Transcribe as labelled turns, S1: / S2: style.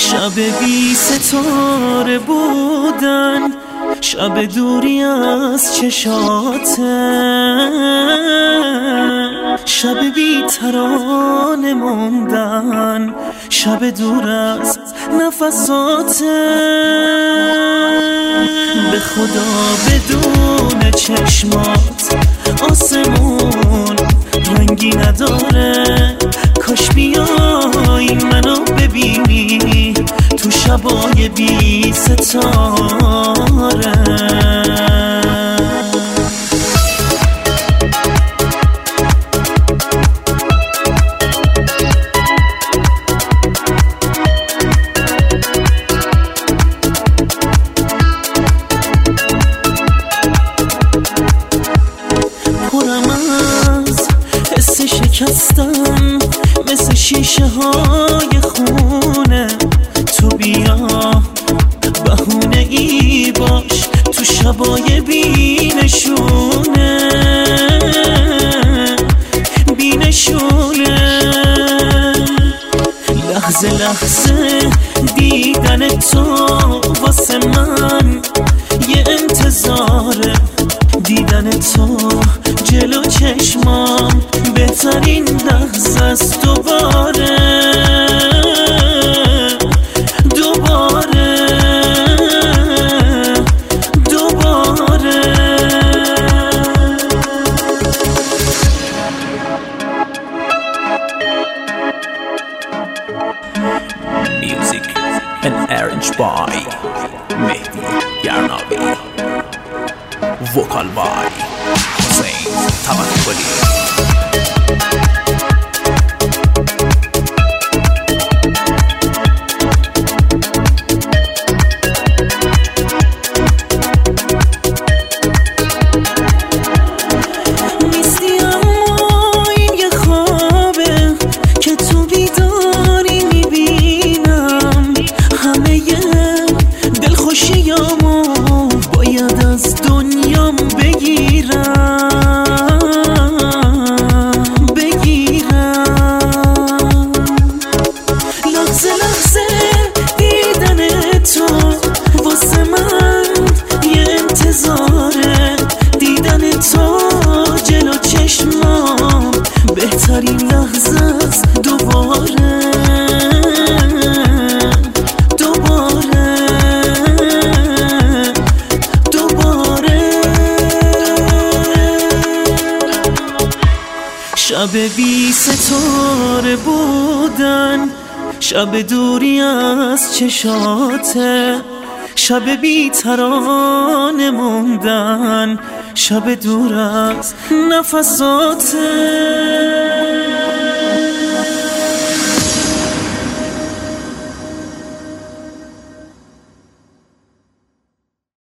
S1: شب بی ستاره بودن، شب دوری از چشاته، شب بی ترانه موندن، شب دور از نفساته. به خدا بدون چشمات آسمون رنگی نداره، کاش بیای منو ببینی تو شبای بی ستاره. پرم از حس شکستم مثل شیشه های خونه، تو بیا بهونه ای باش تو شبای بینشونه، بینشونه. لحظه لحظه دیدن تو واسه من یه انتظاره، دیدن تو جلو چشمام بهترین لحظه است. دوباره
S2: Music and arranged by Mehdi Yarnabi, vocal by Hussein Tawakkoli. باید از دنیام بگیرم. لحظه لحظه دیدن تو واسه من یه انتظاره، دیدن تو جلو چشمام بهترین لحظه است. دوباره شب بی ستاره بودن، شب دوری از چشاته، شب بی ترانه موندن، شب دور از نفساته.